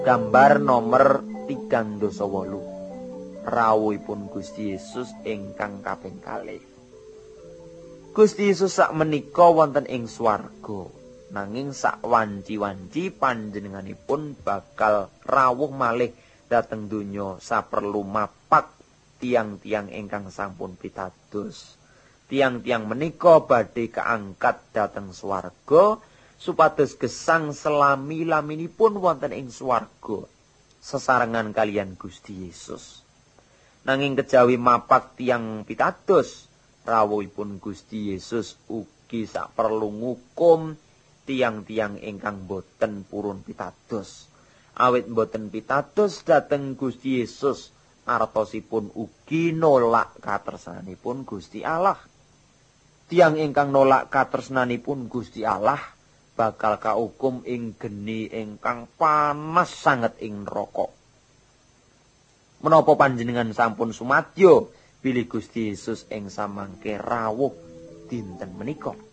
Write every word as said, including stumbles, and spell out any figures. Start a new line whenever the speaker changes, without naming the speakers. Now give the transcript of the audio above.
Gambar nomor tigang dasa wolu. Rawuhipun Gusti Yesus ingkang kaping kalih. Gusti Yesus sak menika wonten ing swarga, nanging sak wanci-wanci panjenenganipun bakal rawuh malih dhateng donya saperlu mapak tiang-tiang ingkang sampun pitados. Tiang-tiang menika badhe kaangkat dhateng swarga supados gesang selami-laminipun wonten ing swarga sesarengan kalian Gusti Yesus. Nanging kejawi mapak tiang pitados, rawuhipun Gusti Yesus ugi saperlu ngukum tiang-tiang ingkang boten purun pitados. Awit boten pitados dhateng Gusti Yesus, artosipun ugi nolak katresnanipun Gusti Allah. Tiang ingkang nolak katresnanipun Gusti Allah bakal kaukum ing geni ingkang panas sanget ing neraka. Menapa panjenengan sampun sumadyo bilih Gusti Yesus ing samangke rawuh dinten menika?